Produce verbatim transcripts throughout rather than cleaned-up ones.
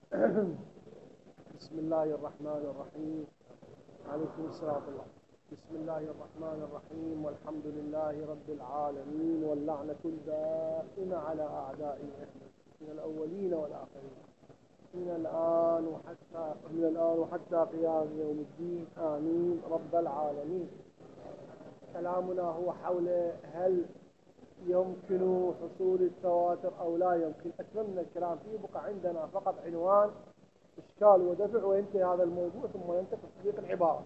بسم الله الرحمن الرحيم. عليكم السلام الله. بسم الله الرحمن الرحيم، والحمد لله رب العالمين، واللعنة الدائمة على أعدائنا من الأولين والآخرين، من الآن وحتى من الآن وحتى قيام يوم الدين، آمين رب العالمين. كلامنا هو حول هل يمكن حصول التواتر أو لا يمكن. أتمنى الكلام فيه بقى عندنا فقط عنوان إشكال ودفع، وينتهي هذا الموضوع ثم ينتقل تطبيق العبارة.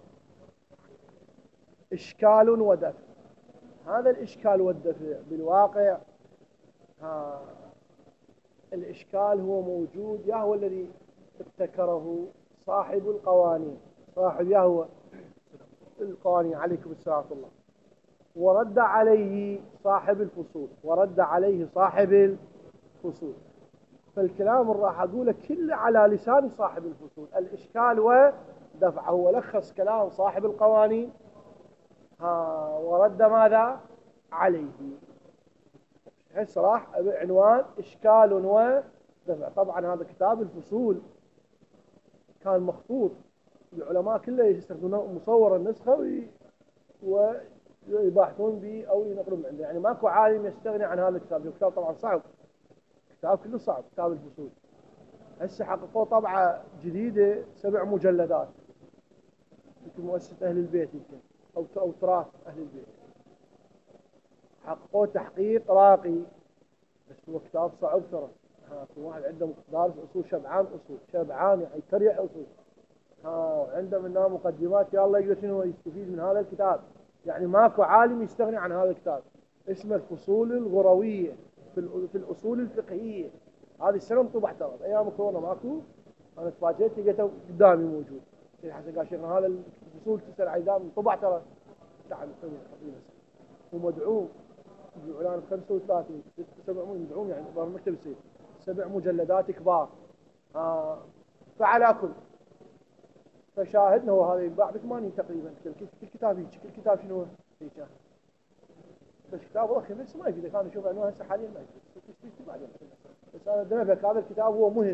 إشكال ودفع. هذا الإشكال والدفع بالواقع، ها الإشكال هو موجود، يهوى الذي ابتكره صاحب القوانين، صاحب يهوى القوانين عليكم السلام الله، ورد عليه صاحب الفصول، ورد عليه صاحب الفصول. فالكلام اللي راح أقوله كله على لسان صاحب الفصول. الإشكال ودفع هو لخص كلام صاحب القوانين، ها ورد ماذا عليه. هسه راح بعنوان إشكال ودفع. طبعا هذا كتاب الفصول كان مخطوط، العلماء كله يستخدمون مصور النسخة ويباحثون به أو ينقلون عنده، يعني ماكو عالم يستغني عن هذا الكتاب. الكتاب طبعا صعب، كتاب كله صعب، كتاب الفصول. هسه حققوه طبعة جديدة سبع مجلدات، يمكن مؤسسة أهل البيت، يمكن أو أو تراث أهل البيت، حققوه تحقيق راقي. بس هو كتاب صعب ترى. ها في واحد عنده دارس أصول، شبعان أصول، شبعان يعني تريع أصول، ها وعنده منها مقدمات، يا الله يقدر شنو يستفيد من هذا الكتاب. يعني ماكو عالم يستغني عن هذا الكتاب. اسمه الفصول الغروية في في الأصول الفقهية. هذه السنة انطبع ترى، أيام كورونا ماكو، أنا تفاجئت لقيته قدامي موجود. حسن قال شيخنا هذا الفصول تسأل عيدان انطبع ترى. تعال ومدعوم بإعلان خمسة وثلاثين سبع مدعوم، يعني ظهر مكتب السيد، سبع مجلدات كبار. آه فعلى كل فشاهدنا هو هذا ينباع ب ثمانين تقريبا. كل كتاب هيك، كل كتاب شنو هيك، بس كتاب ضخم بس ما يفيدك. انا اشوف انه هسه حاليا ما يفيد بعدين، بس انا دنبك هذا الكتاب هو مهم.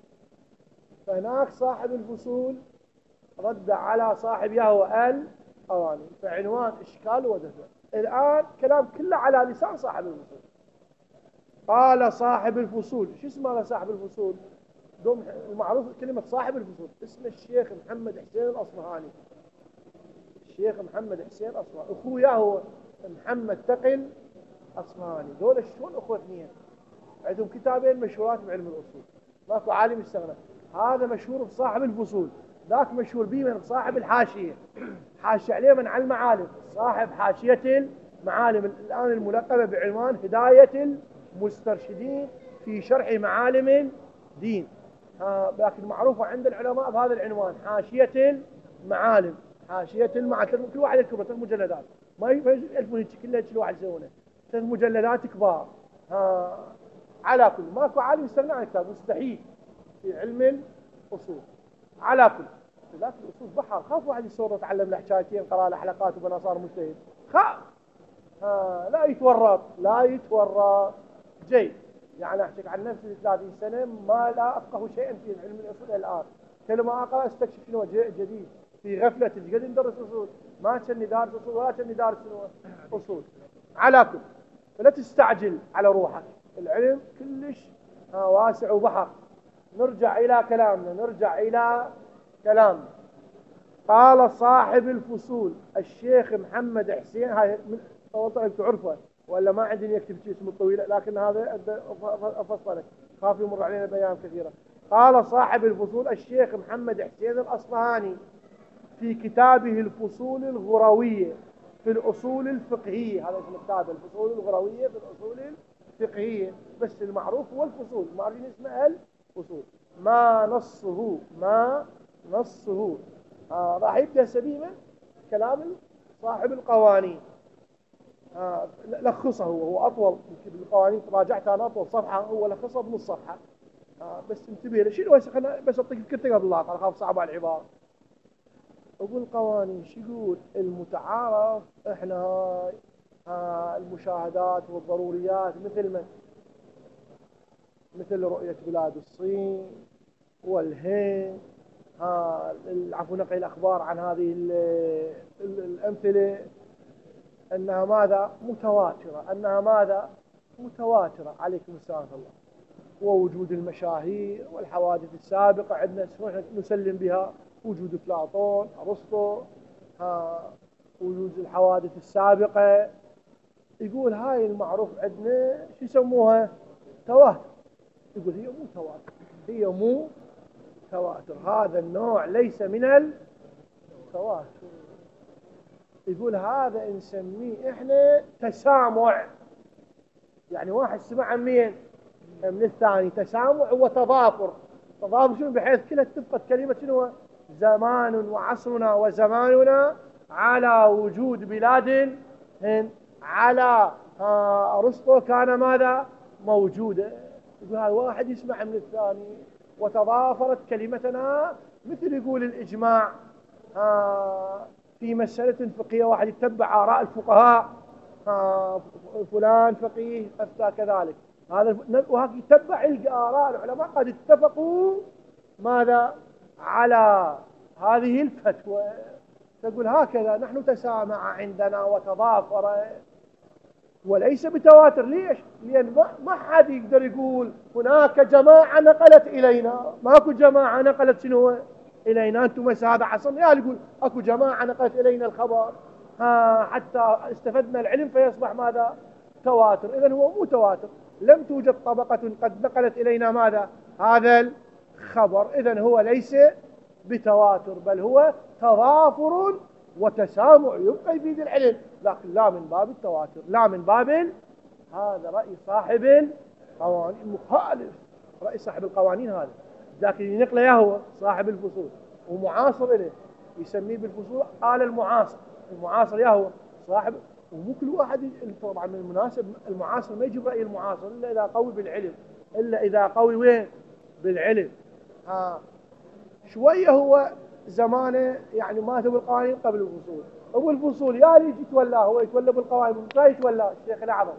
فهناك صاحب الفصول رد على صاحب يهوى الأواني، فعنوان إشكال ودفع. الآن كلام كله على لسان صاحب الفصول. قال صاحب الفصول، شو اسمه صاحب الفصول؟ دوم المعروف كلمة صاحب الفصول اسمه الشيخ محمد حسين الأصفهاني. الشيخ محمد حسين الأصفهاني، أخوه يهوى محمد تقل أصفهاني. دول شلون أخوة اثنين؟ عندهم كتابين مشهورات بعلم الأصول، ماكو عالم يستغنى. هذا مشهور بصاحب الفصول، ذاك مشهور به من صاحب الحاشية، حاشية عليه من على المعالم، صاحب حاشية المعالم الآن الملقبة بعنوان هداية المسترشدين في شرح معالم الدين. لكن معروفة عند العلماء بهذا العنوان، حاشية المعالم. حاشية المعالم كل واحد يكتب ثلاث مجلدات، ما يلفون كلها كل واحد يسوونه ثلاث مجلدات كبار. ها على كل ماكو عالم يستغنى عن الكتاب، مستحيل في علم الأصول. على كل ذاك الأصول بحر، خاف واحد يصور يتعلم له حكايتين، قرأ له حلقات وبنا صار مجتهد، خاف. ها لا يتورط، لا يتورط. جيد، يعني أحكيك عن نفسي ثلاثين سنة ما لا أفقه شيئا في علم الأصول الآن. كل ما أقرأ استكشف شنو جديد في غفلة. قد ندرس أصول، ما كني دارس أصول ولا كني دارس أصول. على كل فلا تستعجل على روحك، العلم كلش واسع وبحر. نرجع إلى كلامنا، نرجع إلى كلامنا. قال صاحب الفصول الشيخ محمد حسين، هاي من طريقة تعرفه ولا ما عندي يكتب شيء اسمه الطويل، لكن هذا أفصلك خاف يمر علينا بأيام كثيرة. قال صاحب الفصول الشيخ محمد حسين الأصفهاني في كتابه الفصول الغروية في الأصول الفقهية، هذا اسم كتابه الفصول الغروية في الأصول الفقهية، بس المعروف هو الفصول، ما عارفين اسمه الفصول. ما نصه ما نصه آه راح يبدأ سبيما كلام صاحب القوانين. آه لخصه هو, هو أطول بالقوانين، راجعت أنا أطول صفحة، هو لخصه بنص صفحة. آه بس انتبه له شنو هسه، خلنا بس أعطيك فكرتي قبل لا أخاف صعب على العبارة. أقول قوانين شو يقول المتعارف إحنا هاي آه المشاهدات والضروريات، مثل من مثل رؤية بلاد الصين، والهند. ها عفوا نقل الأخبار عن هذه ال ال الأمثلة أنها ماذا متواترة، أنها ماذا متواترة. عليكم السلام الله. ووجود المشاهير والحوادث السابقة عندنا نسلم بها، وجود أفلاطون أرسطو، ها وجود الحوادث السابقة. يقول هاي المعروف عندنا شو يسموها تواتر. يقول هي مو تواتر، هي مو تواتر، هذا النوع ليس من التواتر. يقول هذا نسميه احنا تسامع. يعني واحد سمع عن مين؟ من الثاني. تسامع وتضافر. تضافر شنو؟ بحيث كلها اتفقت كلمة شنو؟ زمان وعصرنا وزماننا على وجود بلاد هند، على أرسطو كان ماذا موجودة. يقول هذا واحد يسمع من الثاني وتضافرت كلمتنا. مثل يقول الإجماع في مسألة فقهية، واحد يتبع آراء الفقهاء، فلان فقيه أفتى كذلك، هذا وهذا يتبع يلقى آراء العلماء قد اتفقوا ماذا على هذه الفتوى. تقول هكذا نحن تسامع عندنا وتضافر، وليس بتواتر. ليش؟ لأن ما حد يقدر يقول هناك جماعة نقلت إلينا. ماكو جماعة نقلت شنو إلينا. أنتم بس هذا حصل يعني يقول أكو جماعة نقلت إلينا الخبر ها حتى استفدنا العلم فيصبح ماذا تواتر. إذن هو مو تواتر. لم توجد طبقة قد نقلت إلينا ماذا هذا الخبر. إذن هو ليس بتواتر، بل هو تضافر وتسامع يبقى يفيد العلم، لكن لا من باب التواتر، لا من باب. هذا رأي صاحب القوانين مخالف. رأي صاحب القوانين هذا، لكن ينقله يهوى صاحب الفصول ومعاصر إليه يسميه بالفصول قال المعاصر. المعاصر يهوى صاحب. ومو كل واحد طبعا من المناسب المعاصر ما يجيب رأي المعاصر إلا إذا قوي بالعلم، إلا إذا قوي وين بالعلم. ها شوية هو زمانه يعني ماتوا بالقوانين قبل الفصول. أبو الفصول يا اللي يتولى هو يتولى بالقوانين، لا يتولى الشيخ الأعظم.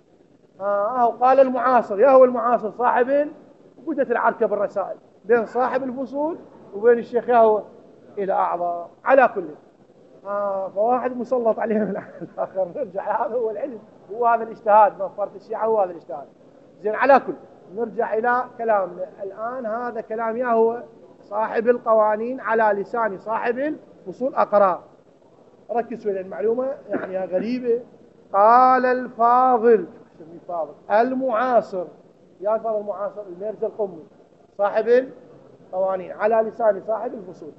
ها هو قال المعاصر، يا هو المعاصر صاحب. وبدت العركة بالرسائل بين صاحب الفصول وبين الشيخ ياهو إلى أعظم. على كل آه فواحد مسلط عليه من الآخر. نرجع، هذا هو العلم، هو هذا الاجتهاد. ما فرط الشيعة هو هذا الاجتهاد. زين على كل نرجع إلى كلامنا الآن. هذا كلام ياهو صاحب القوانين على لسان صاحب الفصول. أقرأ ركز في المعلومة يعني غريبة. قال الفاضل فاضل المعاصر، يا الفاضل المعاصر الميرزا القمي صاحب القوانين على لسان صاحب الفصول.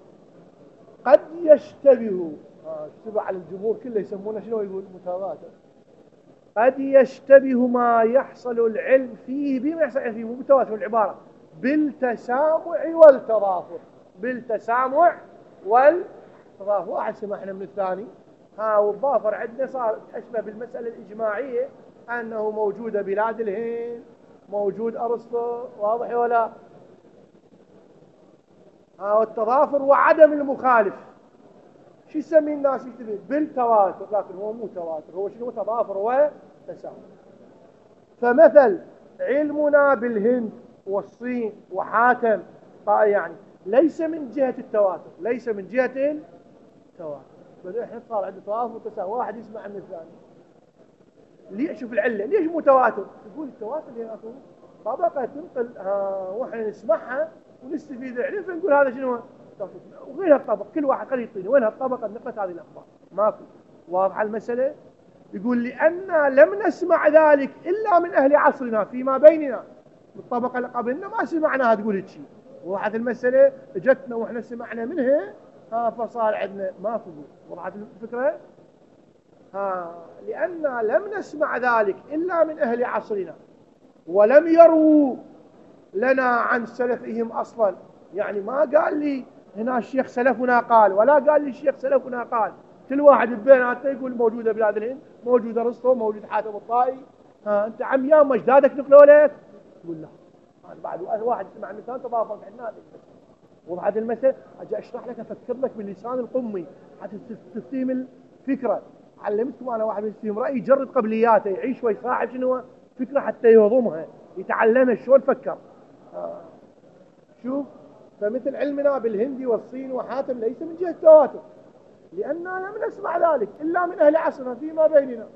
قد يشتبه آه اشتبه على الجمهور كله يسمونه شنو يقول متواتر. قد يشتبه ما يحصل العلم فيه بما يحصل فيه مو متواتر العبارة بالتسامع والتضافر. بالتسامع والتضافر. واحد سمعنا من الثاني ها والضافر عندنا صار أشبه بالمسألة الإجماعية أنه موجودة بلاد الهند، موجود أرسطو، واضح ولا؟ ها والتضافر وعدم المخالف شو يسمي الناس يكتبه بالتواتر، لكن هو مو تواتر، هو شنو تضافر وتسامع. فمثل علمنا بالهند والصين وحاتم يعني ليس من جهة التواتر، ليس من جهة التواتر، بل احنا صار عندنا توافر وتسامح. واحد يسمع من الثاني ليش؟ شوف العله ليش متواتر؟ يقول التواتر لان اكو طبقه تنقل واحنا نسمعها ونستفيد العلم فنقول هذا شنو وغير هالطبق. كل واحد خليه يعطيني وين هالطبقه نقلت هذه الاخبار. ماكو. واضحه المساله. يقول لأننا لم نسمع ذلك الا من اهل عصرنا فيما بيننا. الطبقه اللي قبلنا ما سمعناها تقول هيك شيء. وضحت المساله. اجتنا واحنا سمعنا منها ها فصار عندنا ماكو. وضحت الفكره. ها لأننا لم نسمع ذلك إلا من أهل عصرنا ولم يروا لنا عن سلفهم أصلا. يعني ما قال لي هنا الشيخ سلفنا قال ولا قال لي الشيخ سلفنا قال. كل واحد بيناتنا يقول موجودة بلاد الهند، موجودة أرسطو، موجود حاتم الطائي. ها أنت عميان مجدادك نقلوا لك؟ يقول لا. هذا بعد واحد سمع مثال تضافر عندنا. وضحت المسألة. أجي أشرح لك أفكر لك باللسان القمي حتى تفهم الفكرة. علمتكم أنا واحد فيهم رأي يجرد قبلياته يعيش شوي صاحب شنو فكرة حتى يهضمها يتعلمها شلون فكر. آه. شوف، فمثل علمنا بالهندي والصين وحاتم ليس من جهة التواتر، لأننا لم نسمع ذلك إلا من أهل عصرنا فيما بيننا،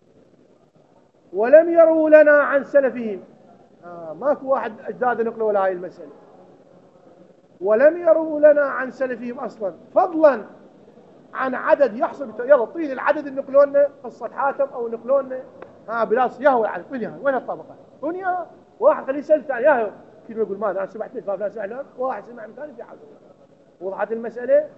ولم يروا لنا عن سلفهم. آه ماكو واحد أجداد نقلوا ولا هاي المسألة، ولم يروا لنا عن سلفهم أصلا، فضلا عن عدد يحصل. يلا طيل العدد نقلوا لنا قصة حاتم أو نقلوا لنا ها بلاس ياهو العدد، وين وين الطبقة؟ هنا واحد خليه يسأل ثاني ياهو كيف يقول ماذا؟ أنا سمعت فلان سمع، واحد سمع من ثاني في حاجة. وضحت المسألة؟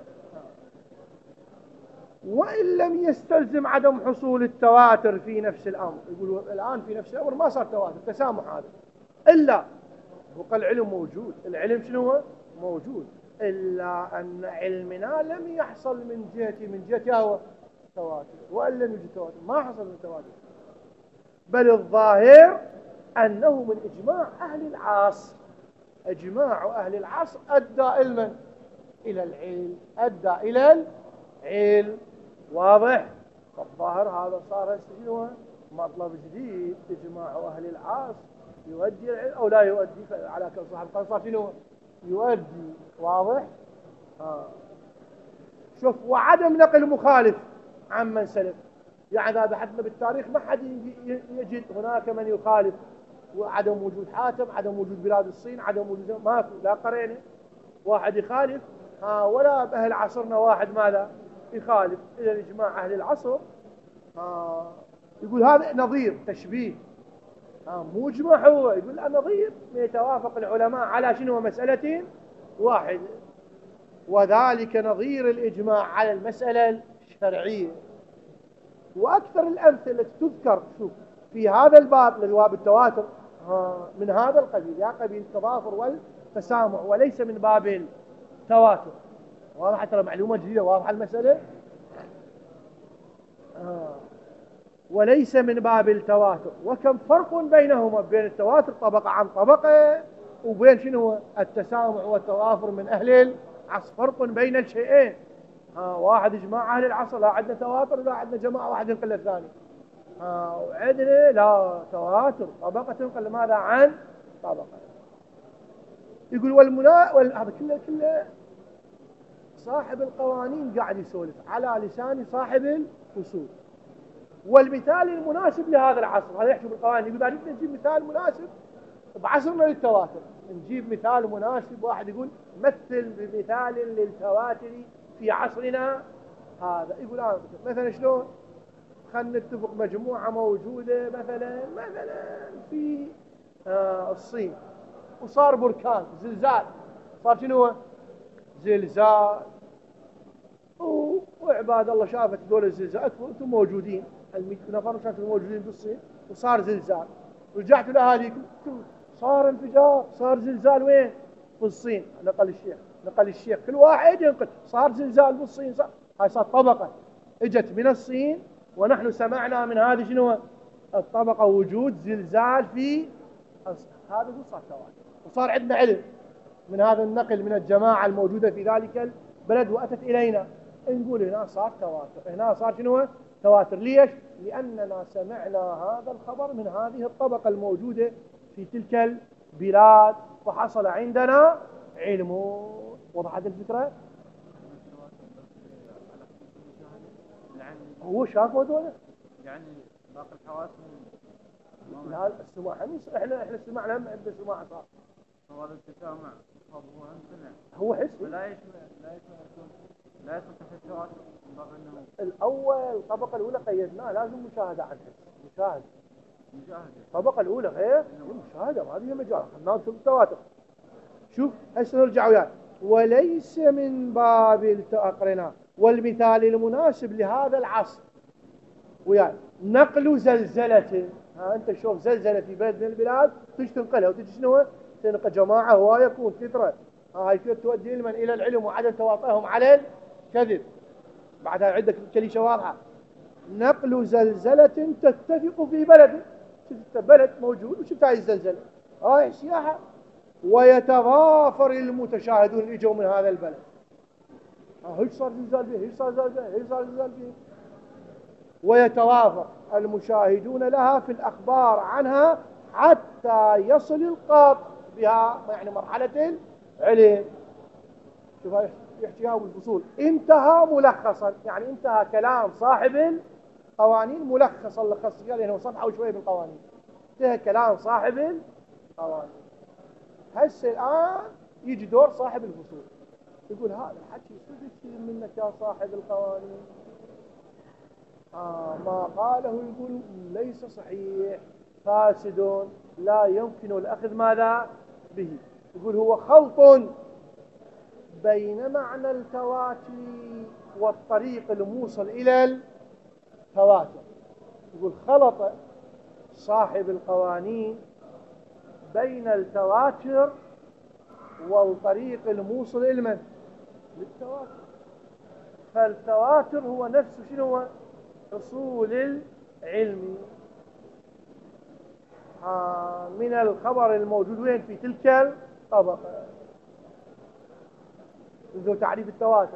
وإن لم يستلزم عدم حصول التواتر في نفس الأمر، يقولوا الآن في نفس الأمر ما صار تواتر، تسامح هذا، إلا وقال العلم موجود. العلم شنو هو؟ موجود، إلا أن علمنا لم يحصل من جهة من جهة هو تواتر، وإن لم يوجد تواتر ما حصل من تواتر، بل الظاهر أنه من إجماع أهل العصر. إجماع أهل العصر أدى إلى إلى العلم، أدى إلى العلم. واضح؟ فالظاهر هذا صار شنو؟ مطلب جديد. إجماع أهل العصر يؤدي العلم أو لا يؤدي؟ على كل صاحب قال صار شنو؟ يؤدي. واضح؟ آه. شوف، وعدم نقل مخالف عمن سلف، يعني إذا بحثنا بالتاريخ ما حد يجد هناك من يخالف، وعدم وجود حاتم، عدم وجود بلاد الصين، عدم وجود ماكو، لا قرينا واحد يخالف. ها ولا بأهل عصرنا واحد ماذا يخالف إلى الإجماع أهل العصر. ها يقول هذا نظير تشبيه، ها مو إجماع، هو يقول لا نظير يتوافق العلماء على شنو؟ مسألة واحدة، وذلك نظير الإجماع على المسألة الشرعية. وأكثر الأمثلة التي تذكر شوف في هذا الباب الذي هو التواتر من هذا القبيل، يا قبيل التضافر والتسامح، وليس من باب التواتر. واضح؟ ترى معلومة جديدة. واضحة المسألة؟ آه. وليس من باب التواتر. وكم فرق بينهما، بين التواتر طبقة عن طبقة، وبين شنو التسامح والتضافر من أهل العصر. فرق بين الشيئين. آه. واحد إجماع أهل العصر، لا عندنا تواتر، لا عندنا جماعة واحد ينقل الثاني. آه. وعندنا لا تواتر، طبقة تنقل ماذا عن طبقة. يقول والمنا وال... هذا كله كله صاحب القوانين قاعد يسولف على لسان صاحب الفصول. والمثال المناسب لهذا العصر، هذا يحكي بالقوانين، يقول بدنا نجيب مثال مناسب بعصرنا للتواتر، نجيب مثال مناسب. واحد يقول مثل بمثال للتواتر في عصرنا هذا، يقول آه مثلا شلون؟ خلينا نتفق مجموعة موجودة مثلا مثلا في آه الصين، وصار بركان زلزال، صار شنو؟ زلزال، وعباد الله شافت دول الزلزال، انتم موجودين المئة نفر شافوا موجودين بالصين، وصار زلزال، رجعتوا لاهاليكم صار انفجار، صار زلزال وين؟ في الصين. نقل الشيخ نقل الشيخ كل واحد ينقل، صار زلزال بالصين، صار هاي صار طبقة اجت من الصين، ونحن سمعنا من هذه شنو الطبقة وجود زلزال في الصين. هذا هو صار تواتر، وصار عندنا علم من هذا النقل من الجماعة الموجودة في ذلك البلد وأتت إلينا، نقول هنا صار تواتر، هنا صار شنو تواتر. ليش؟ لأننا سمعنا هذا الخبر من هذه الطبقة الموجودة في تلك البلاد، وحصل عندنا علم. وضحت الفكرة؟ هو شافوا دولة يعني باقي الحواس لا السماع، احنا احنا سمعنا هم عند السماع صار. هو التسامع هو هم سمع، هو حسي لا يشمل لا يشمل لا يصل تحت التواتر من باب انه الاول. الطبقة الاولى قيدناها لازم مشاهدة عن حس، مشاهدة مشاهدة. الطبقة الاولى غير مشاهدة، ما هذه مجال خلنا نشوف التواتر. شوف هسه نرجع وياك. وليس من باب التأقرنا. والمثال المناسب لهذا العصر وياك نقل زلزلة. ها انت شوف زلزلة في بلد من البلاد تجي تنقلها وتجي شنو تنقل جماعة هواية يكون كثرة، هاي تؤدي لمن إلى العلم وعدم تواطئهم على الكذب. بعدها عندك كليشة واضحة، نقل زلزلة تتفق في بلد، شفت بلد موجود وشفت هاي الزلزلة رايح سياحة، ويتضافر المتشاهدون اللي اجوا من هذا البلد، هيك صار زلزال فيه، هيك صار زلزال، هيك صار زلزال فيه، ويتوافر المشاهدون لها في الأخبار عنها حتى يصل القاط بها، يعني مرحلة علم. شوف هاي يحكيها بالفصول. انتهى ملخصا، يعني انتهى كلام صاحب القوانين ملخصا، لخص لأنه صفحة وشوية بالقوانين. انتهى كلام صاحب القوانين. هسه الآن يجي دور صاحب الفصول، يقول هذا الحكي شو يصير منك يا صاحب القوانين؟ آه ما قاله يقول ليس صحيح، فاسد، لا يمكن الأخذ ماذا به. يقول هو خلط بين معنى التواتر والطريق الموصل إلى التواتر. يقول خلط صاحب القوانين بين التواتر والطريق الموصل إلى من؟ للتواتر. فالتواتر هو نفسه شنو هو؟ أصول العلم آه من الخبر الموجود وين؟ في تلك الطبقة. ذو تعريف التواتر.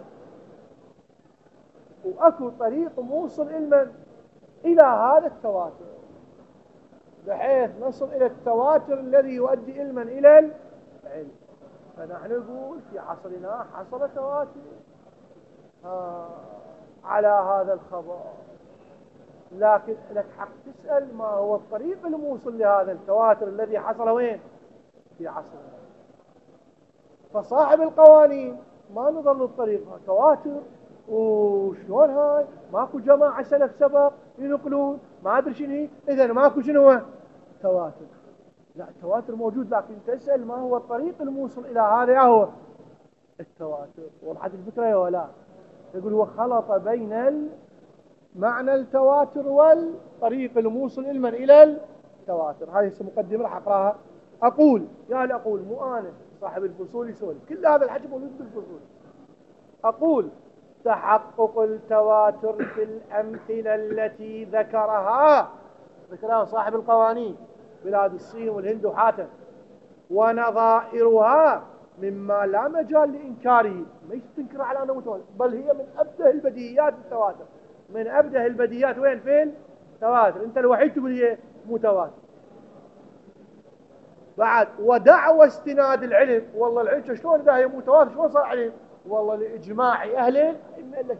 وأكو طريق موصل إلى إلى هذا التواتر، بحيث نصل إلى التواتر الذي يؤدي علما إلى العلم. فنحن نقول في عصرنا حصل تواتر آه على هذا الخبر، لكن لك حق تسأل ما هو الطريق الموصل لهذا التواتر الذي حصل وين؟ في عصرنا. فصاحب القوانين ما نظر الطريق تواتر وشلون هاي، ماكو جماعة سلف سبق ينقلون ما أدري شنو، إذا ماكو شنو هو تواتر. لا، التواتر موجود، لكن تسأل ما هو الطريق الموصل إلى هذا هو التواتر. وضحت الفكرة ولا لا؟ يقول هو خلط بين معنى التواتر والطريق الموصل إلى من؟ إلى التواتر. هذه مقدمة راح أقراها. أقول يا أقول مو أنا صاحب الفصول يسولف، كل هذا الحكي موجود بالفصول. أقول تحقق التواتر في الأمثلة التي ذكرها ذكرها صاحب القوانين، بلاد الصين والهند وحاتم، ونظائرها مما لا مجال لإنكاره. ما تنكر على أنه متواتر، بل هي من أبده البديهيات التواتر. من أبده البديهيات وين؟ فين؟ تواتر. أنت الوحيد تقول هي متواتر. بعد ودعوى استناد العلم، والله العلم شلون إذا هي متواتر شلون صار علم؟ والله لإجماع أهل العلم. لك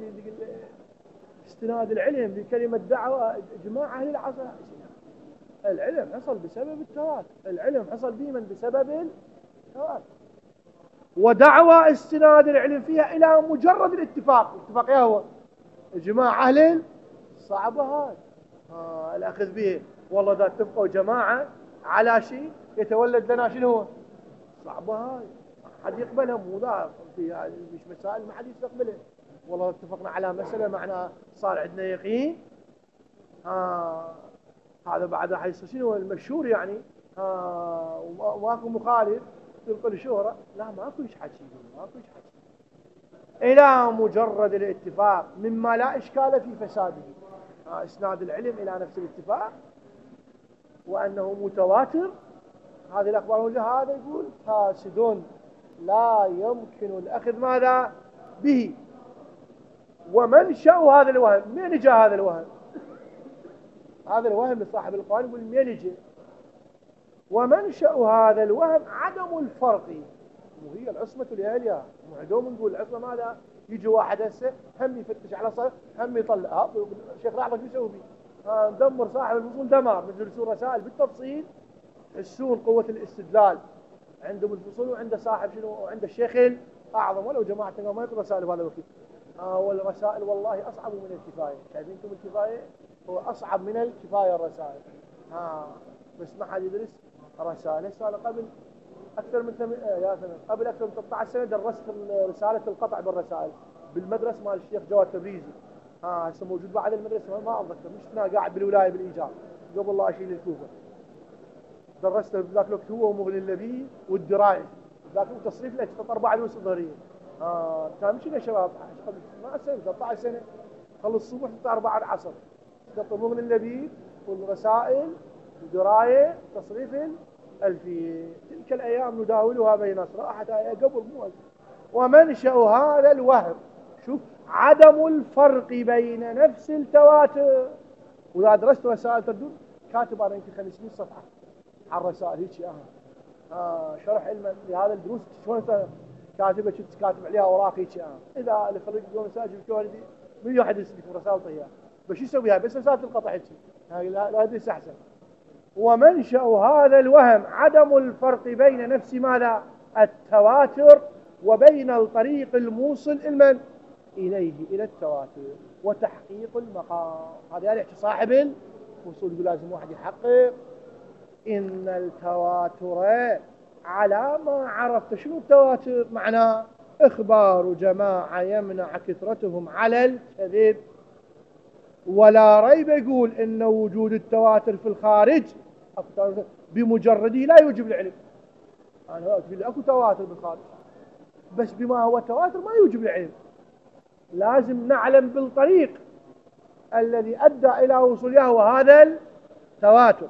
استناد العلم لكلمة دعوة إجماع أهل العصر. العلم حصل بسبب التواتر، العلم حصل ديما بسبب التواتر. ودعوى استناد العلم فيها إلى مجرد الاتفاق. الاتفاق يا هو إجماع أهل صعبة هاي آه الأخذ به. والله إذا اتفقوا جماعة على شيء يتولد لنا شنو هو؟ صعبة هاي، حد يقبلها. مو ذا في مش مسائل ما حد يستقبلها. والله اتفقنا على مسألة معناها صار عندنا يقين آه هذا بعد راح يصير شنو المشهور يعني آه وماكو مخالف تنقل شهرة. لا ماكو ايش حكي، ماكو ايش حكي إلى مجرد الاتفاق مما لا إشكال في فساده. آه إسناد العلم إلى نفس الاتفاق وأنه متواتر. هذه الأخبار هذا يقول فاسد لا يمكن الأخذ ماذا به. ومنشأ هذا الوهم، من جاء هذا الوهم؟ هذا الوهم لصاحب القوانين يقول من يجي. ومنشأ هذا الوهم عدم الفرق، وهي العصمة لأهلها. معدوم نقول العصمة ماذا؟ يجي واحد هسه هم يفتش على صار هم يطلع الشيخ لحظة شو يسوي بيه؟ آه ندمر صاحب الفصول دمار. مثل رسول رسائل بالتفصيل يحسون قوة الاستدلال عندهم الفصول، وعند صاحب شنو، وعند الشيخ الأعظم. ولو جماعة ما يقرأ رسائل بهذا الوقت آه والرسائل والله أصعب من الكفاية. شايفينكم الكفاية هو أصعب من الكفاية الرسائل. آه بس ما حد يدرس رسائل. هسه أنا قبل أكثر من ثم... يا ثمن. قبل أكثر من ثلاثة عشر سنة درست رسالة القطع بالرسائل بالمدرسة مال الشيخ جواد تبريزي. ها هسه موجود بعد المدرسة ما أتذكر، مش أنا قاعد بالولاية بالإيجار قبل لا أشيل الكوفة. درست بذاك الوقت هو ومغني اللبيب والدراية، ذاك تصريف الأجساد أربعة دروس ظهرية. آه كان مشينا شباب قبل ما سنة ثلاثة عشر سنة خلص الصبح حتى أربعة العصر تطلب مغني اللبيب والرسائل الدراية تصريف الألفية. تلك الأيام نداولها بين صراحة قبل مو. ومنشأ هذا الوهم شوف عدم الفرق بين نفس التواتر. وإذا درست رسائل تدور كاتب أنا يمكن خمسمائة صفحة على الرسائل هيك. آه آه شرح علم لهذا الدروس شلون انت كاتبه كنت كاتب عليها اوراق هيك آه. اذا اللي خريج يوم مساجد الكوالدي من واحد يرسل لك رسائل طيها بس شو يسويها بس رساله القطع هيك هاي لا لا ادري احسن. ومنشأ هذا الوهم عدم الفرق بين نفس ماذا التواتر وبين الطريق الموصل المن إليه إلى التواتر وتحقيق المقام. هذا يعني صاحب الوصول يقول لازم واحد يحقق إن التواتر على ما عرفت. شنو التواتر؟ معناه إخبار جماعة يمنع كثرتهم على الكذب. ولا ريب يقول إن وجود التواتر في الخارج بمجرده لا يوجب العلم. أنا أقول لك أكو تواتر بالخارج بس بما هو تواتر ما يوجب العلم. لازم نعلم بالطريق الذي أدى إلى وصولها وهذا التواتر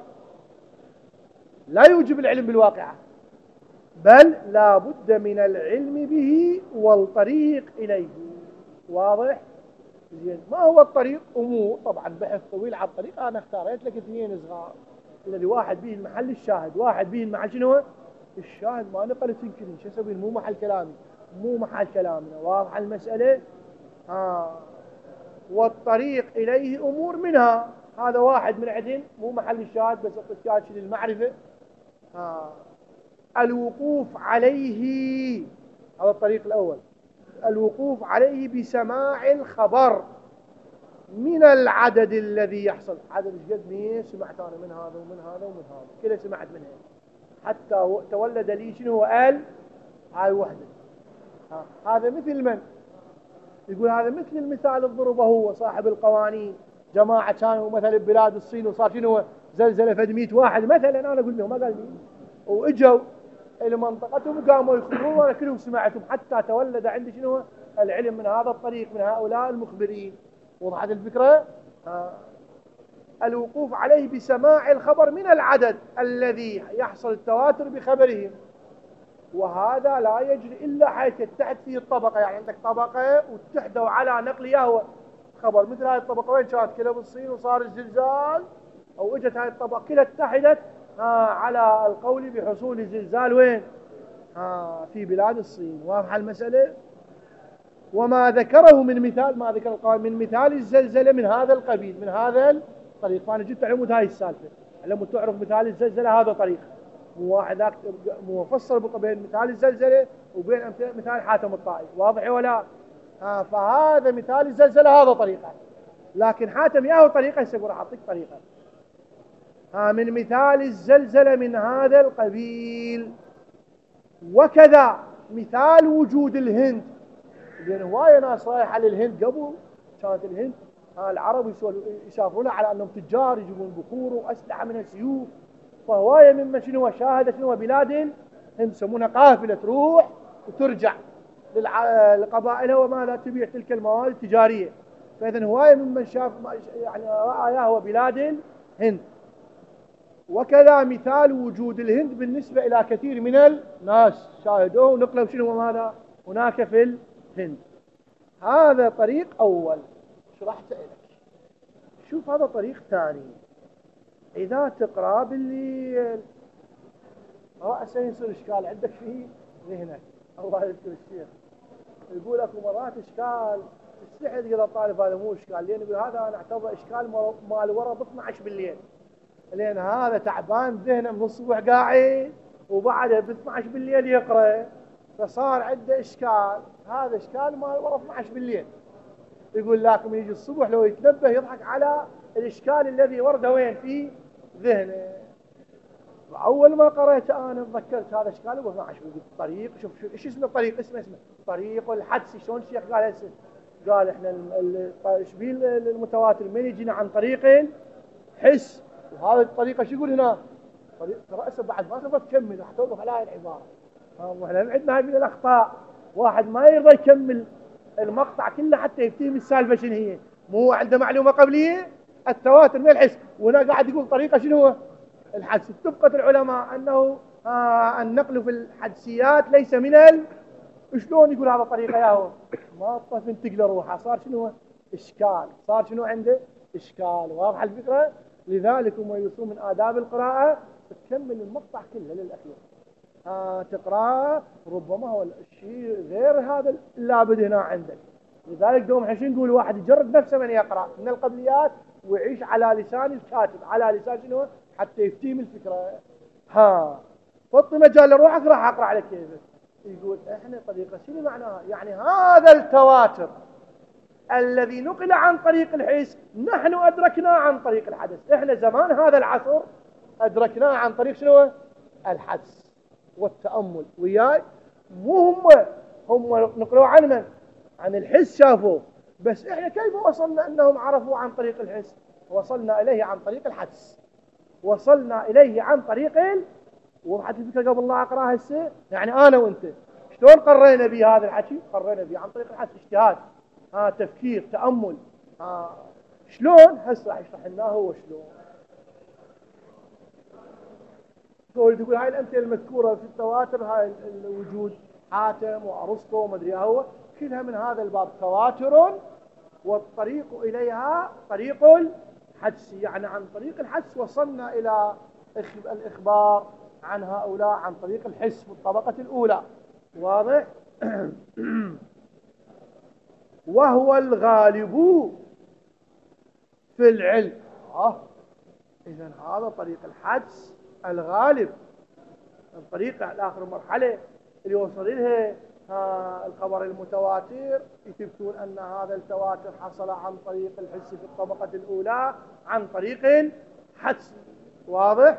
لا يوجب العلم بالواقعة بل لا بد من العلم به والطريق إليه. واضح؟ زين. ما هو الطريق؟ أمور طبعا بحث طويل على الطريق. أنا اختاريت لك اثنين صغار الذي واحد به المحل الشاهد واحد به المحل شنو الشاهد. ما نقل تنكرين شو اسوي مو محل كلامي مو محل كلامنا. واضح المسألة؟ ها. والطريق إليه أمور منها هذا واحد من عدن مو محل الشاهد بس الشاهد شنو المعرفة. ها. الوقوف عليه هذا الطريق الأول. الوقوف عليه بسماع الخبر من العدد الذي يحصل. عدد الجد مين سمعت أنا من هذا ومن هذا ومن هذا كده سمعت منها حتى تولد لي شنو قال هاي وحدة. هذا مثل من يقول هذا مثل المثال الضربه هو صاحب القوانين. جماعة كانوا مثلا ببلاد الصين وصار شنو زلزلة فد مئة واحد مثلا أنا أقول لهم ما قال مين وإجوا إلى منطقتهم وقاموا يخبرون وأنا كلهم سمعتهم حتى تولد عندي شنو العلم من هذا الطريق من هؤلاء المخبرين. وضحت الفكرة؟ آه. الوقوف عليه بسماع الخبر من العدد الذي يحصل التواتر بخبرهم. وهذا لا يجري إلا حيث يتحد فيه الطبقة. يعني عندك طبقة وتحدوا على نقل يهوى خبر مثل هذه الطبقة وين كانت كلها بالصين وصار الزلزال أو اجت هذه الطبقة كلها اتحدت آه على القول بحصول الزلزال وين آه في بلاد الصين. واضحة المسألة؟ وما ذكره من مثال ما ذكر القائل من مثال الزلزلة من هذا القبيل من هذا الطريق. فأنا جبت علمود هاي السالفة علمود تعرف مثال الزلزلة هذا طريق مو واحد ذاك مفصل بين مثال الزلزلة وبين مثال حاتم الطائي. واضح ولا آه فهذا مثال الزلزلة هذا طريقة لكن حاتم ياهو طريقة يسأقول راح أعطيك طريقة آه من مثال الزلزلة من هذا القبيل. وكذا مثال وجود الهند لأن هواية ناس رايحة للهند قبل كانت الهند آه العرب يسافرون على أنهم تجار يجيبون بخور وأسلحة من السيوف. فهواية ممن شنو شاهدت شنو بلاد الهند يسمونها قافلة تروح وترجع لقبائلها وما لا تبيع تلك المواد التجارية. فإذا هواية ممن شاف يعني رأى هو بلاد الهند. وكذا مثال وجود الهند بالنسبة إلى كثير من الناس شاهدوه ونقلوا شنو ماذا هناك في الهند. هذا طريق أول شرحت لك. شوف هذا طريق ثاني إذا تقرأ بالليل رأسا يصير إشكال عندك فيه ذهنك. الله يذكر الشيخ يقول لك مرات إشكال تستحي تقول الطالب هذا مو إشكال لأن يقول هذا أنا أعتبر إشكال مال ورا ب اثني عشر بالليل لأن هذا تعبان ذهنه من الصبح قاعد وبعده ب اثني عشر بالليل يقرأ فصار عنده إشكال. هذا إشكال مال ورا اثني عشر بالليل. يقول لكن يجي الصبح لو يتنبه يضحك على الإشكال الذي ورد وين في ذهنه. أول ما قرأت أنا تذكرت هذا إشكال ب اثني عشر. طريق شوف شوف إيش اسمه الطريق اسمه اسمه طريق الحدس. شلون الشيخ قال هسه قال إحنا الشبيل المتواتر من يجينا عن طريق الحس. وهذا الطريقة شو يقول هنا طريق رأسه بعد ما تبغى تكمل راح توقف على هاي العبارة. احنا عندنا هاي من الأخطاء واحد ما يرضى يكمل المقطع كله حتى يفتهم السالفة شنو هي. مو عنده معلومة قبلية التواتر من الحس وهنا قاعد يقول طريقة شنو هو الحدس. اتفقت العلماء أنه آه النقل في الحدسيات ليس من ال شلون يقول هذا طريقة يا هو ما طف انتقل روحه صار شنو إشكال صار شنو عنده إشكال. واضح الفكرة؟ لذلك هم يصوم من آداب القراءة تكمل المقطع كله للأخير آه تقرأ ربما هو الشيء غير هذا اللابد هنا عندك. لذلك دوم حين نقول واحد يجرد نفسه من يقرأ من القبليات ويعيش على لسان الكاتب، على لسان شنو؟ حتى يفتهم الفكرة. ها حط مجال لروحك راح أقرأ على كيفك. يقول احنا طريقة شنو معناها؟ يعني هذا التواتر الذي نقل عن طريق الحس نحن أدركناه عن طريق الحدث. احنا زمان هذا العصر أدركناه عن طريق شنو؟ الحدس والتأمل وياي. مو هم هم نقلوا عن من؟ عن الحس شافوه، بس احنا كيف وصلنا انهم عرفوا عن طريق الحس؟ وصلنا اليه عن طريق الحدس، وصلنا اليه عن طريق ال... وضحت الفكره قبل لا اقراها هسه. يعني انا وانت شلون قرينا به هذا الحكي؟ قرينا به عن طريق الحدس، اجتهاد، ها تفكير، تامل. ها شلون؟ هسه راح يشرح لنا هو شلون. تقول هاي الامثله المذكوره في التواتر، هاي الوجود حاتم وارسطو وما ادري هو، كلها من هذا الباب، تواتر والطريق اليها طريق الحدس. يعني عن طريق الحدس وصلنا الى الاخبار عن هؤلاء عن طريق الحس في الطبقه الاولى. واضح؟ وهو الغالب في العلم. اه اذا هذا طريق الحدس الغالب. الطريقة الآخر مرحلة اللي وصل لها الخبر المتواتر، يثبتون أن هذا التواتر حصل عن طريق الحس في الطبقة الأولى عن طريق الحدس. واضح؟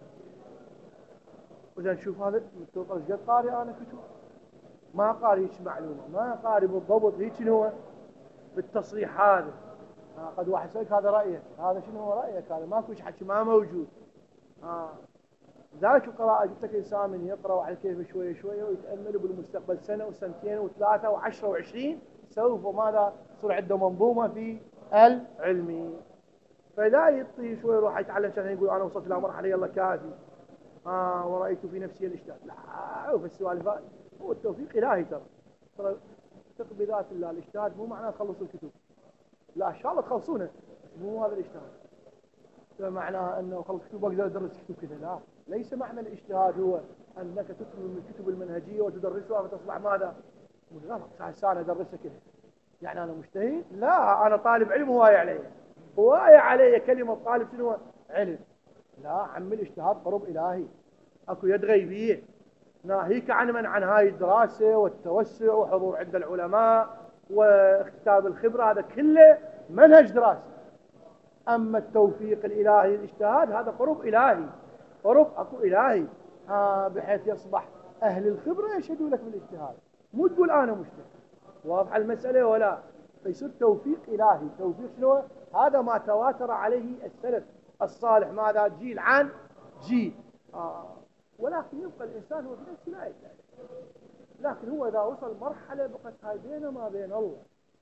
وإذا نشوف هذا التوقع قد قاري أنا كتب ما قاري هيك معلومة، ما قاري بالضبط هيك شنو بالتصريح هذا. قد واحد يسألك هذا رأيك، هذا شنو هو رأيك؟ هذا ماكو شيء حكي ما موجود. آه. ذلك القراءة جبت لك إنسان من يقرأ على كيف شوية شوية ويتأمل بالمستقبل سنة وسنتين وثلاثة وعشرة وعشرين سوف ماذا يصير عنده منظومة في العلمي. فلا يطي شوية يروح يتعلم شيء يقول أنا وصلت إلى مرحلة يلا كافي. آه ورأيت في نفسي الاجتهاد. لا، وفي السؤال هذا هو التوفيق إلهي. ترى ترى ثق بذات الله. الاجتهاد مو معناه تخلصوا الكتب، لا إن شاء الله تخلصونه، مو هذا الاجتهاد. معناها أنه خلص كتب أقدر أدرس كتب كذا، لا. ليس معنى الاجتهاد هو أنك تكمل الكتب المنهجية وتدرسها فتصبح ماذا؟ مش غلط ساعة ساعة أدرسها كذا يعني أنا مجتهد؟ لا، أنا طالب علم هواية علي، هواية علي كلمة طالب شنو؟ علم. لا، عمل اجتهاد قرب إلهي، أكو يد غيبية ناهيك عن من عن هاي الدراسة والتوسع وحضور عند العلماء واكتساب الخبرة، هذا كله منهج دراسي. أما التوفيق الإلهي الاجتهاد هذا قرب إلهي، قرب أكو إلهي، آه بحيث يصبح أهل الخبرة يشهدوا لك بالاجتهاد، مو تقول أنا مجتهد. واضح المسألة ولا؟ فيصير توفيق إلهي. توفيق شنو؟ هذا ما تواتر عليه السلف الصالح، ماذا؟ جيل عن جيل. آه. ولكن يبقى الإنسان هو في نفسه لا يجتهد، لكن هو إذا وصل مرحلة بقت هاي بينه ما بين الله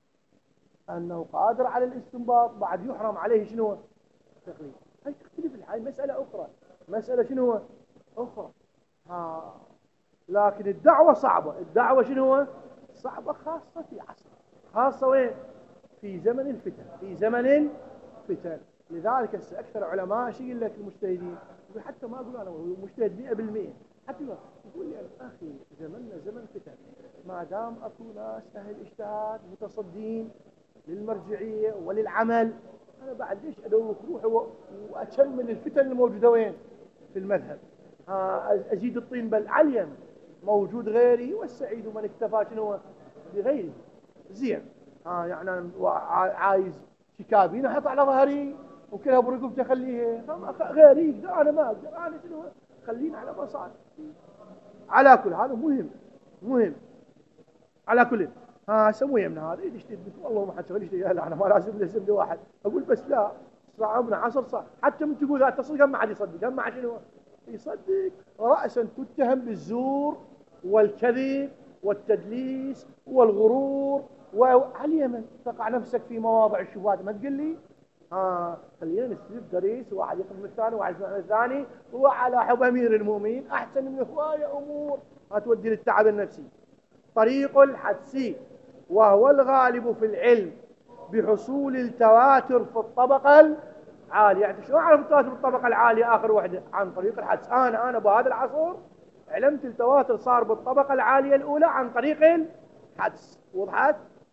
أنه قادر على الاستنباط، بعد يحرم عليه شنو؟ التقليد. هاي تختلف الحال، مسألة أخرى، مسألة شنو؟ أخرى. ها. لكن الدعوة صعبة، الدعوة شنو؟ صعبة، خاصة في عصر، خاصة وين؟ في زمن الفتن، في زمن الفتن. لذلك أكثر علماء شو يقول لك المجتهدين؟ حتى ما أقول أنا مجتهد مئة بالمئة، حتى ما يقول لي أخي زمننا زمن فتن، ما دام أكو ناس أهل اجتهاد متصدين للمرجعية وللعمل، أنا بعد ليش أدوك روحي وأكمل الفتن الموجودة وين؟ في المذهب. أزيد الطين بل عليا، موجود غيري والسعيد من اكتفى شنو بغيري. زين. ها يعني أنا عايز شكابين أحط على ظهري وكلها برقبتي أخليه غيري يقدر، أنا ما أقدر، أنا شنو خلينا على بساط. على كل هذا مهم مهم على كل ها سوي من هذا يشتد والله ما حد شغل يشتد. لا انا ما لازم لازم لي واحد اقول بس لا صعبنا عصر صح، حتى من تقول لا تصدق ما حد يصدق، ما شنو يصدق. راسا تتهم بالزور والكذب والتدليس والغرور، وعلى من تقع نفسك في مواضع الشبهات. ما تقول لي ها خلينا نستفيد دريس وواحد يقف من الثاني وواحد يسمع من الثاني، وعلى حب امير المؤمنين احسن من هوايه امور هتودي للتعب النفسي. طريق الحدسي وهو الغالب في العلم بحصول التواتر في الطبقة العالية. يعني شلون أعرف التواتر في الطبقة العالية آخر وحدة؟ عن طريق الحدس. أنا أنا بهذا العصر علمت التواتر صار بالطبقة العالية الأولى عن طريق الحدس. وضحت؟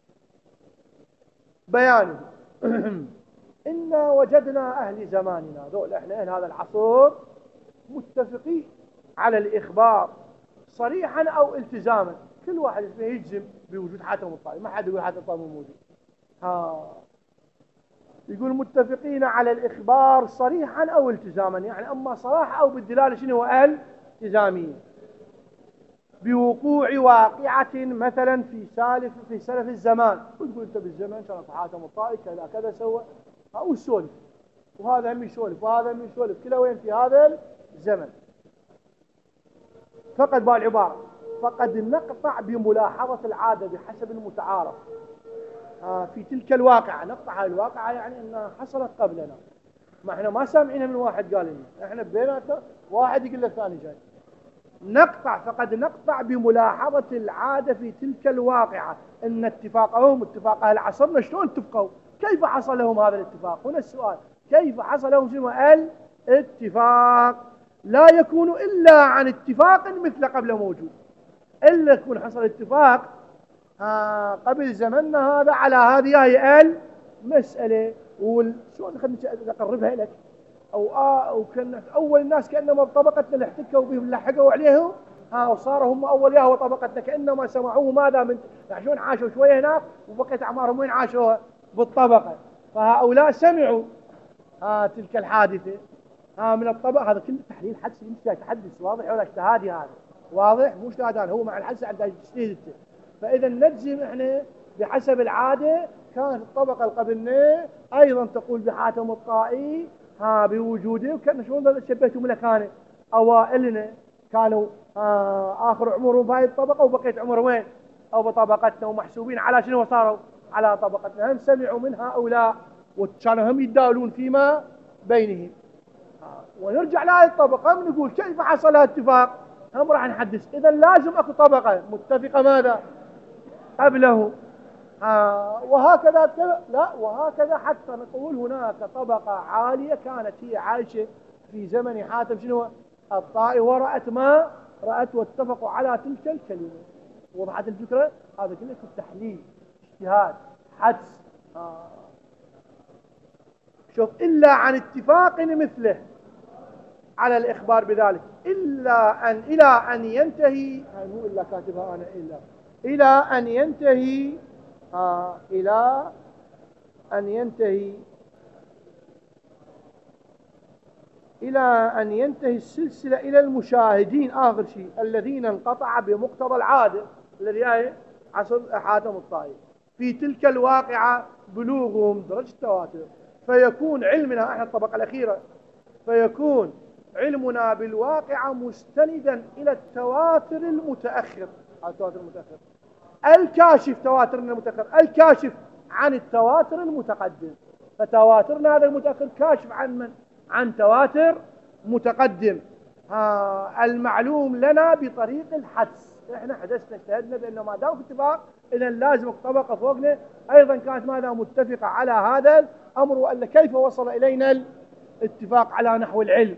بيانه إنا وجدنا أهل زماننا ذول إحنا أهل هذا العصر متفقين على الإخبار صريحا أو التزاما. كل واحد يجزم بوجود حاتم الطائي، ما حد يقول حاتم الطائي مو موجود. ها يقول متفقين على الإخبار صريحا أو التزاما، يعني أما صراحة أو بالدلالة شنو هو التزامية، بوقوع واقعة مثلا في سالف في سلف الزمان. وتقول أنت بالزمن كان حاتم الطائي كذا كذا سوى، أو السولف، وهذا هم يسولف وهذا هم يسولف، كله وين في هذا الزمن. فقد بالعبارة فقد نقطع بملاحظة العادة بحسب المتعارف آه في تلك الواقعة. نقطع هاي الواقعة يعني أنها حصلت قبلنا، ما احنا ما سامعينها من واحد قال لنا، احنا بيناتنا واحد يقول للثاني جاي. نقطع فقد نقطع بملاحظة العادة في تلك الواقعة ان اتفاقهم اتفاق اهل عصرنا شلون اتفقوا، كيف حصل لهم هذا الاتفاق. هنا السؤال كيف حصل لهم شنو الاتفاق. لا يكون الا عن اتفاق مثل قبل موجود، الا يكون حصل اتفاق آه قبل زمننا هذا على هذه هي المسألة. وشلون خليني اقربها لك. او اه او كان اول الناس كانما بطبقتنا اللي احتكوا بهم اللي حكوا عليهم ها وصاروا هم اول ياهو طبقتنا، كانما سمعوه ماذا من يعني شلون عاشوا شويه هناك وبقيت اعمارهم وين عاشوها بالطبقه. فهؤلاء سمعوا ها تلك الحادثه ها من الطبقه. هذا كله تحليل حدسي، انت تحدث واضح ولا اجتهادي؟ هذا واضح مو اجتهاد، هو مع الحدس عند تجتهد. فاذا نجزم احنا بحسب العاده كانت الطبقه القبلنا ايضا تقول بحاتم الطائي ها بوجوده، وكان شلون شبهتوا ملكانه اوائلنا كانوا آه اخر عمرهم بهاي الطبقه وبقيت عمر وين او بطبقتنا، ومحسوبين على شنو صاروا على طبقتنا. هم سمعوا من هؤلاء وكانوا هم يتداولون فيما بينهم. آه ونرجع لهذه الطبقه ونقول كيف حصل هالاتفاق، هم راح نحدث. اذا لازم اكو طبقه متفقه ماذا قبله آه وهكذا لا وهكذا حتى نقول هناك طبقة عالية كانت هي عايشة في زمن حاتم شنو الطائي ورأت ما رأت واتفقوا على تلك الكلمة. وضحت الفكرة؟ هذا كله التحليل اجتهاد حدس. آه. شوف إلا عن اتفاق مثله على الإخبار بذلك إلا أن إلى أن ينتهي، هاي مو إلا كاتبها أنا، إلا إلى أن ينتهي آه إلى أن ينتهي إلى أن ينتهي السلسلة إلى المشاهدين آخر شيء الذين انقطع بمقتضى العادة الذي هي عصر حاتم الطائي في تلك الواقعة بلوغهم درجة التواتر. فيكون علمنا احنا الطبقة الأخيرة فيكون علمنا بالواقعة مستندا إلى التواتر المتأخر. التواتر المتأخر الكاشف تواترنا المتأخر الكاشف عن التواتر المتقدم. فتواترنا هذا المتأخر كاشف عن من؟ عن تواتر متقدم. ها المعلوم لنا بطريق الحدس. احنا حدثنا اجتهدنا بأنه ما دام في اتفاق اذا لازم طبقة فوقنا ايضا كانت ماذا متفقة على هذا الامر، والا كيف وصل الينا الاتفاق على نحو العلم.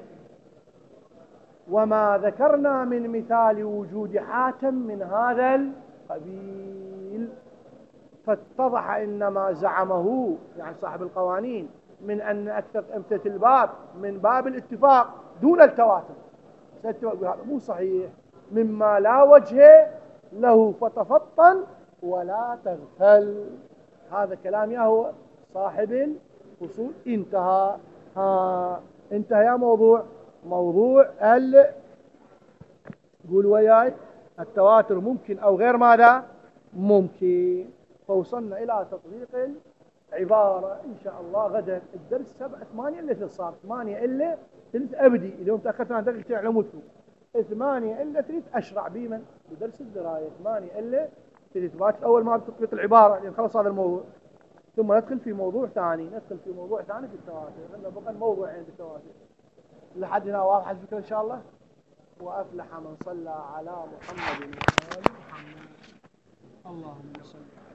وما ذكرنا من مثال وجود حاتم من هذا القبيل فاتضح ان ما زعمه يعني صاحب القوانين من ان اكثر امثله الباب من باب الاتفاق دون التواتر، هذا مو صحيح مما لا وجه له. فتفطن ولا تغفل. هذا كلام ياهو صاحب الفصول. انتهى. ها انتهى يا موضوع موضوع ال قول وياي التواتر ممكن او غير ماذا ممكن. فوصلنا الى تطبيق العبارة ان شاء الله غدا الدرس سبعة ثمانية الا ثلاث صار ثمانية الا ثلاث ابدي. اليوم تاخرت عن دقيقتين على متو ثمانية الا ثلاث اشرع بمن بدرس الدراية ثمانية الا ثلاث. باكر اول ما تطبيق العبارة يعني خلص هذا الموضوع ثم ندخل في موضوع ثاني ندخل في موضوع ثاني في التواتر. لأنه بقى الموضوعين في التواتر لحد هنا واضح الفكرة ان شاء الله. وافلح من صلى على محمد وآل محمد. اللهم صل